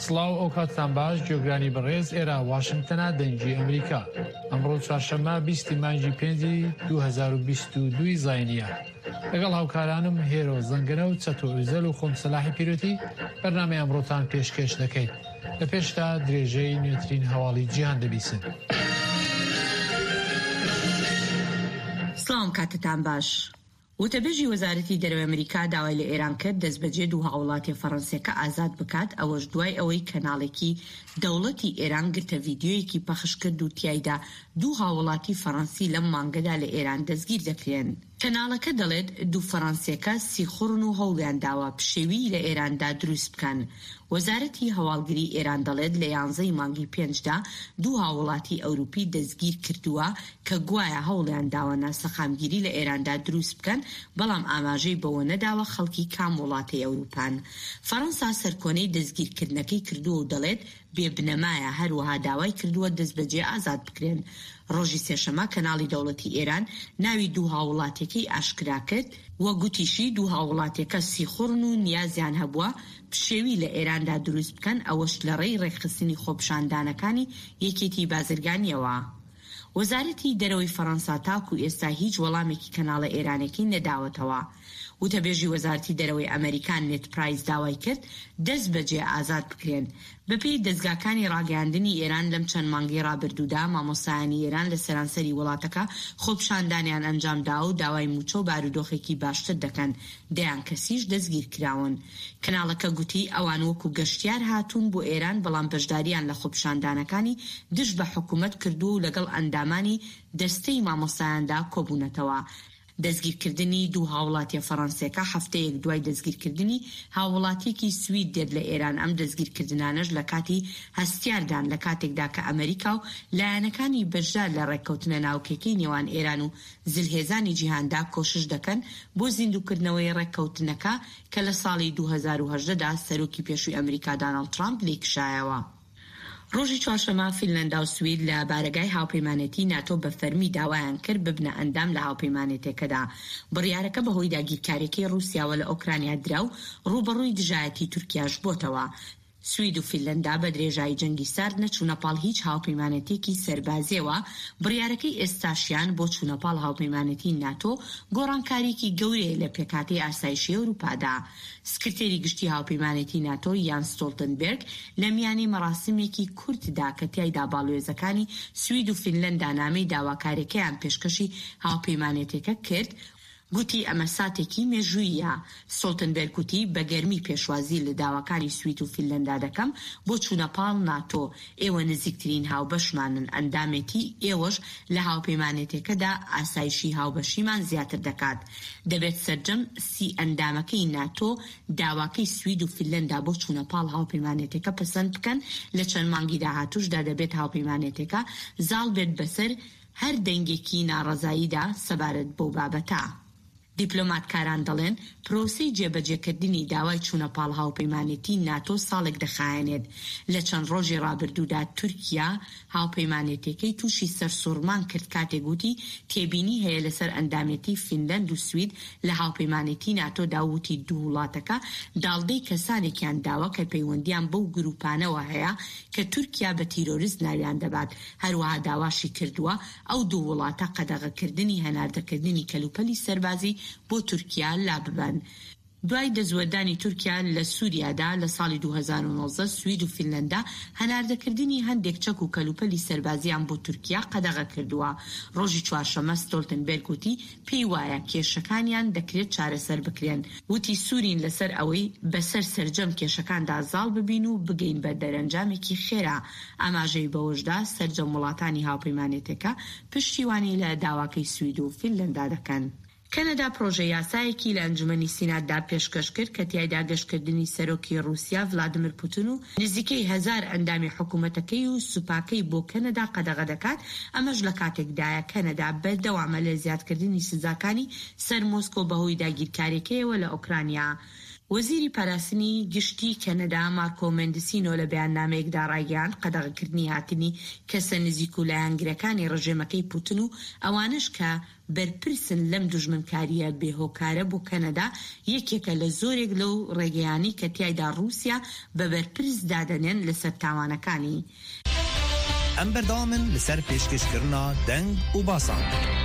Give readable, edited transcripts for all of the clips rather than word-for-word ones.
سڵاو ئەو کاتتان باش گوێگرانی بەڕێز ئێرە واشنگتنە دەنگی ئەمریکا ئەمڕۆ چوارشەممە 20 مانگی 5 2022 زاینیە لەگەڵ هاوکارانم هێرۆ زەنگەنە و چەتۆ ئوزەل و خۆم سەلاحی پیرۆتی بەرنامەی ئەمڕۆتان پێشکەش دەکەیت لە پێشتا درێژەی نوێترین هەواڵی جیهان دەبیسن. سڵام کاتتان باش. وتەبێژی وەزارەتی دەرەوەی ئەمریکا داوای لە ئێران کرد دەستبەجێ دوو هاوڵاتی فەڕەنسیەکە ئازاد بکات، ئەوەش دوای ئەوەی کەناڵێکی دەوڵەتی ئێران گرتە ڤیدیۆیەکی پەخش کرد و تیایدا دوو هاوڵاتی فەڕەنسی لەم مانگەدا لە ئێران دەستگیر دەکرێن. کەناڵەکە دەڵێت دوو فەڕەنسیەکە سیخڕن و هەوڵیان داوە پشێوی لە ئێراندا دروست بکەن. وەزارەتی هەواڵگری ئێران دەڵێت لە 11 مانگی 5دا دوو هاوڵاتی ئەوروپی دەستگیر کردووە کە گوایە هەوڵیان داوە ناسەخامگیری لە ئێراندا دروست بکەن، بەڵام ئاماژەی بەوە نەداوە خەڵکی کام وڵاتی ئەوروپان. فەڕەنسا سەرکۆنەی دەستگیرکردنەکەی کردووە و دەڵێت بێبنەمایە، هەروەها داوای کردووە دەستبەجێ ئازاد بکرێن. ڕۆژی سێشەمە کەناڵی دەوڵەتی ئێران ناوی دوو هاوڵاتێکی ئاشکرا کرد وە گوتیشی دوو هاوڵاتێکە سیخڕن و نیازیان هەبووە پشێوی لە ئێراندا دروست بکەن، ئەوەش لە ڕێی ڕێکخستنی خۆپشاندانەکانی یەکێتی بازرگانیەوە. وەزارەتی دەرەوەی فەڕەنسا تاکو ئێستا هیچ وەڵامێکی کەناڵە ئێرانێکی نەداوەتەوە. وتەبێژی وەزارەتی دەرەوەی ئەمریکان نێت پرایس داوای کرد دەست بەجێ ئازاد بکرێن. بەپێی دەستگاکانی ڕاگەاندنی ئێران لەم چەند مانگی ڕابردوودا مامۆستایانی ئێران لە سەرانسەری وڵاتەکە خۆپشاندانیان ئەنجامدا و داوای موچە و بارودۆخێکی باشتر دەکەن، دەیان کەسیش دەستگیر کراون. کەناڵەکە گوتی ئەوان وەکو گەشتیار هاتوون بۆ ئێران، بەڵام بەشداریان لە خۆپشاندانەکانی دژ بە حکوومەت کردو و لەگەڵ ئەندامانی دەستەی مامۆستایاندا کۆبوونەتەوە. دەستگیرکردنی دوو هاوڵاتی فەڕەنسیەکە هەفتەیەک دوای دەستگیرکردنی هاوڵاتێکی سوید دێت لە ئێران. ئەم دەستگیرکردنانەش لە کاتی هەستیاردان لە کاتێکدا کە ئەمریکا و لایەنەکانی بەشدار لە ڕێککەوتنە ناوکێکی نێوان ئێران و زلهێزانی جیهاندا کۆشش دەکەن بۆ زیندووکردنەوەی ڕێککەوتنەکە کە لە ساڵی 2018دا سەرۆکی پێشووی ئەمریکا دۆناڵد ترامپ لێکشایەوە. ڕۆژی چوارشەمە فینلەندا و سوید لە بارگای هاوپەیمانێتی ناتۆ بە فەرمی داوایان کرد ببنە ئەندام لە هاوپەیمانێتەکەدا. بڕیارەکە بەهۆی داگیرکاریەکەی رووسیاوە لە ئۆکرانیا درا و ڕوبەڕووی دژایەتی تورکیاش بۆتەوە. سوید و فینلەندا بە درێژایی جەنگی سارد نەچوونە پاڵ هیچ هاوپەیمانێتێکی سەربازیەوە. بڕیارەکەی ئێستاشیان بۆ چوونە پاڵ هاوپەیمانێتی ناتۆ گۆڕانکاریەکی گەورەیە لە پێکهاتەی ئاسایشی ئەوروپادا. سکرتێری گشتی هاوپەیمانێتی ناتۆ یان ستۆڵتنبێرگ لە میانی مەراسمێکی کورتدا کە تیایدا باڵوێزەکانی سوید و فینلەندا نامەی داواکاریەکەیان پێشکەشی هاوپەیمانێتەکە کرد، گوتی ئەمە ساتێکی مێژوویە. ستۆڵتنبێرگ گوتی بە گەرمی پێشوازی لە داواکاری سوید و فینلەندا دەکەم بۆ چوونە پاڵ ناتۆ. ئێوە نزیکترین هاوبەشمانن، ئەندامێتی ئێوەش لە هاوپەیمانێتەکەدا ئاسایشی هاوبەشیمان زیاتر دەکات. دەبێت سەرجەم سی ئەندامەکەی ناتۆ داواکەی سوید و فینلەندا بۆ چوونە پاڵ هاوپەیمانێتەکە پەسەند بکەن. لە چەند مانگی داهاتووشدا دەبێت هاوپەیمانێتەکە زاڵ بێت بەسەر هەر دەنگێکی ناڕەزاییدا سەبارەت بۆ بابەتە. دیپلۆماتکاران دەڵێن پرۆسەی جێبەجێکردنی داوای چوونە پاڵ هاوپەیمانێتی ناتۆ ساڵێک دەخایەنێت. لە چەند ڕۆژی ڕابردوودا تورکیا هاوپەیمانێتەکەی تووشی سەرسوڕمان کرد کاتێک گوتی تێبینی هەیە لەسەر ئەندامێتی فینلەند و سوید لە هاوپەیمانێتی ناتۆدا. وتی دوو وڵاتەکە داڵدەی کەسانێکیان داوە کە پەیوەندیان بەو گروپانەوە هەیە کە تورکیا بە تیرۆریست ناویان دەبات. هەروەها داواشی کردووە ئەو دوو وڵاتە قەدەغەکردنی هەناردەکردنی کەلوپەلی سەربازی بۆ تورکیا لا ببن. دوای دەزوەردانی تورکیا لە سووریادا لە ساڵی 2019 سوید و فینلەندا هەناردەکردنی هەندێک چەک و کەلوپەلی سەربازیان بۆ تورکیا قەدەغە کردووە. ڕۆژی چوارشەمە ستۆڵتنبێرگ وتی پێی وایە کێشەکانیان دەکرێت چارەسەر بکرێن. وتی سوورین لەسەر ئەوەی بەسەر سەرجەم کێشەکاندا زاڵ ببین و بگەین بە دەرەنجامێکی خێرا. ئاماژەی بەوەشدا سەرجەم وڵاتانی هاوپەیمانێتەکە پشتیوانی لە داواکەی سوید و فینلەندا دەکەن. کەنەدا پرۆژە یاسایەکی لە ئەنجومەنی سیناتدا پێشکەش کرد کە تیایدا گەشتکردنی سەرۆکی رووسیا ڤلادیمیر پوتین و نزیکەی 1000 ئەندامی حکوومەتەکەی و سوپاکەی بۆ کەنەدا قەدەغە دەکات. ئەمەش لە کاتێکدایە کەنەدا بەردەوامە لە زیادکردنی سزاکانی سەر مۆسکۆ بەهۆی داگیرکاریەکەیەوە لە ئۆکرانیا. وەزیری پاراستنی گشتی کەنەدا مارکۆ مندسینۆ لە بەیاننامەیەکدا ڕایگەیاند قەدەغەکردنی هاتنی کەسە نزیک و لایەنگرەکانی ڕژێمەکەی پوتن و ئەوانش کە بەرپرسن لەم دوژمنکاریە بێهۆکارە بۆ کەنەدا یەکێکە لە زۆرێک لەو ڕێگەیانی کە تیایدا رووسیا بە بەرپرس دادەنێن لەسەر تاوانەکانی. ئەم بەردەوامن لەسەر پێشکەشکردنا دەنگ و باسان.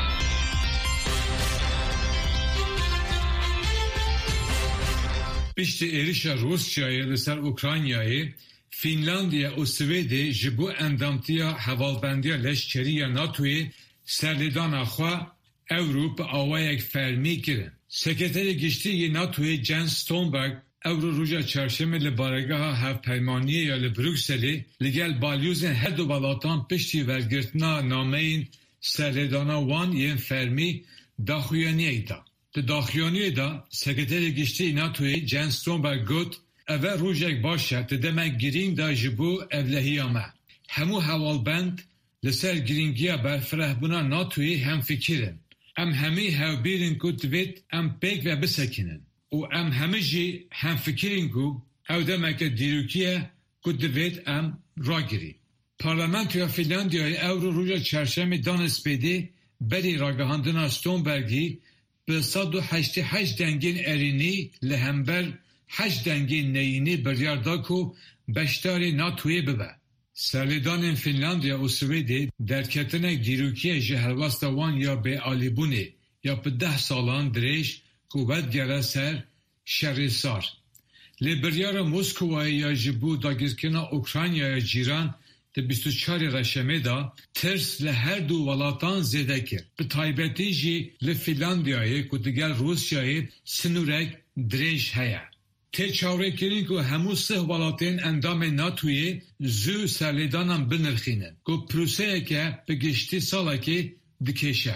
Piştî êrişa Rusyayê li ser Ukraynayê, Fînlandiya û Swêdê ji bo endamtiya hevalbendiya leşkerî ya NATOyê serlêdana xwe Ewro bi awayek fermî kirin. Sekreterê Giştî yê NATOyê Jens Stoltenberg Ewro roja çarşemê li baregeha hevpeymaniyê ya li Brükselê li gel balyozên her du welatan piştî wergirtina nameyên serlêdana wan yên fermî daxuyaniyek da. Di daxuyaniyê da Sekreterê Giştî NATOyê Jens Stoltenberg got ev rojek baş e di demek girîng da ji bo evlehiya me. Hemû hevalbend li ser girîngiya berfirehbûna NATOyê hemfikirin. Em hemî hevbîrin ku divêt em pêk ve bisekinin. û em hemî jî hemfikirin ku ew demeke dîrokî ye ku divêt em ragirî. Parlamentoya Fînlandiyayê Ewro roja çarşemê dana spêdê berî ragihandina Stoltenbergî bi 188 dengên erînî li hember 8 dengên neyînî biryar da ku beşdarê NATOyê bibe. Serlêdanên Fînlandiya û Swêdê derketinek dîrokî ji helbesta wan ya bêalîbûnê ya bi 10 salan dirêj ku vedgere ser şerê sar. Lê biryara Moskowayê ya ji bo dagirkirina Ukraynaya cîran di 24 reşemê da tirs li her du welatan zêde kir. Bi taybetî jî li Fînlandiyayê ku digel Rusyayê sinûrek dirêj heye. Tê çawrêkirîn ku hemû sih welatên endamê NATOyê zû serlêdanan binirxînin ku proseyeke bi giştî salekê dikêşe.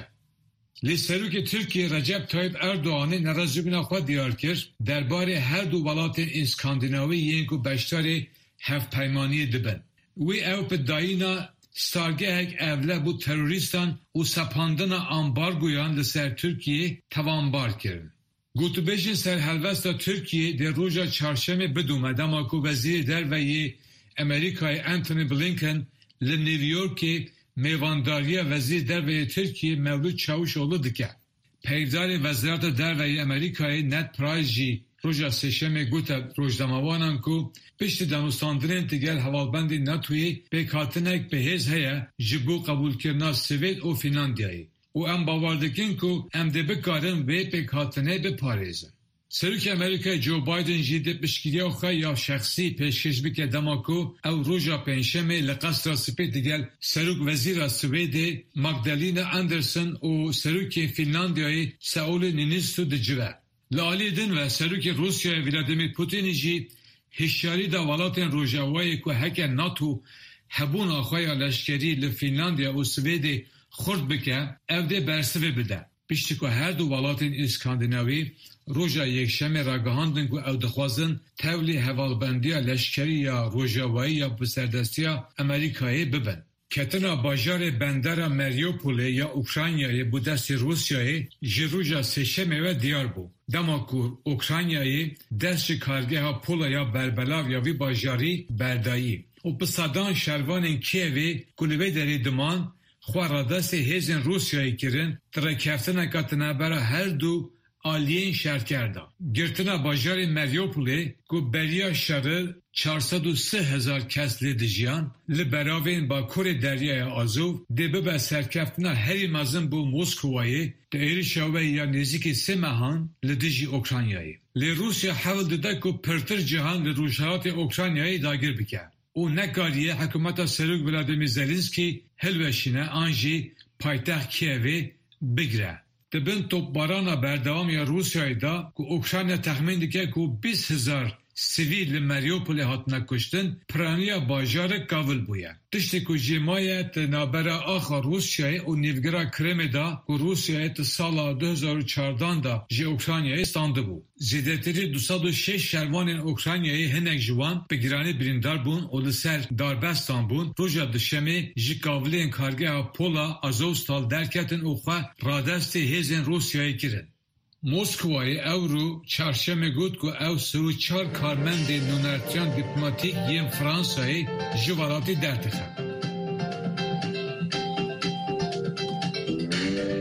Lê Serokê Tirkiye Recep Tayyip Erdoğanê nerazîbûna xwe diyar kir derbarê her du welatên İskandinavî yên ku beşdarê hevpeymaniyê dibin. Wê ew bi dayîna stargehek evle bu terorîstan û sepandina ambargoyan li ser Tirkiyê tevanbar kirin. Gotûbêjên serhelvesta Tirkiyê dê roja çarşemê bidume dema ku Wezîrê Derveyê Amerîkayê Anthony Blinken li New Yorkê mêvandariya Wezîrê Derveyê Tirkiyê Mevlût Çavuşoğlu dike. Peydarê Wezareta Derveyê Amerîkayê Ned Price jî roja sêşemê gote rojdamawanan ku piştî danûstandinên digel hevalbendên NATOyê pêkhatinek bihêz heye ji bo qebûlkirina Swêd û Fînlandiyayê. û em bawer dikin ku em dê bikarin vê pêkhatinê biparêzin. Serokê Amerîkayê Joe Biden jî dê piştgiriya xwe ya şexsî pêşkêş bike dema ku ew roja pênşemê li qesra Spê digel Serok Wezîra Swêdê Magdalena Anderson û Serokê Fînlandiyayê Sauli Niinisto dicive. Li aliyê din ve Serokê Rusyayê Vladimir Putinî jî hişyarî da welatên Rojavayê ku heke NATO hebûna xwe ya leşkerî li Fînlandiya û Swêdê xurt bike ev dê bersivê bide. Piştî ku her du welatên İskandinavî roja yekşemê ragihandin ku ew dixwazin tevlî hevalbendiya leşkerî ya Rojavayê ya bi serdestiya Amerîkayê bibin. Ketina bajarê bendera Mariupolê ya Ukraynayê bu destê Rusyayê ji roja sêşemê ve diyar bû. Dema ku Ukraynayê dest ji kargeha pola ya berbelav ya vî bajarî berdayî. û bi sedan şervanên Kievê ku li vê derê diman xwe radestê hêzên Rusyayê kirin direkeftineka tinebera her du aliyên şerker da. Girtina bajarê Mariupolê ku beriya şerê 430,000 kes lê dijiyan li beravên bakurê Deryaya Azov dê bibe serkeftina herî mezin bû Moskowayê di êrişa we ya nêzîkî 3 mehan li dijî Ukraynayê. Lê Rusya hewl dide ku pirtir cihan li rûjhilatê Ukraynayê dagir bike. û nekariye hikûmeta Serok Vladimir Zelenskî hilweşîne an jî paytext Kievê bigire. Dibin topbarana berdewam ya Rusyayê da ku Ukrayna texmîn dike ku 20,000 sivîl li Mariupolê hatine kuştin, piraniya bajarê Kavil bûye. Tiştê ku jî maye di navbera axa Rusyayê û nîvgira Krîmê da ku Rusyayê di sala 2014 da ji Ukraynayê standibû. Zêdetirî 206 şervanên Ukraynayê hinek ji wan bi giranî birîndar bûn û li ser darbestan bûn. Roja dişemê ji Kavlên kargeha Pola Azovstal derketin û xwe radestê hêzên Rusyayê kirin. موسکوای اورو چهارشنبه گفت که او 34 کارمند نونرتیان دیپلماتیک یم فرانسای جوالاتی درتخه.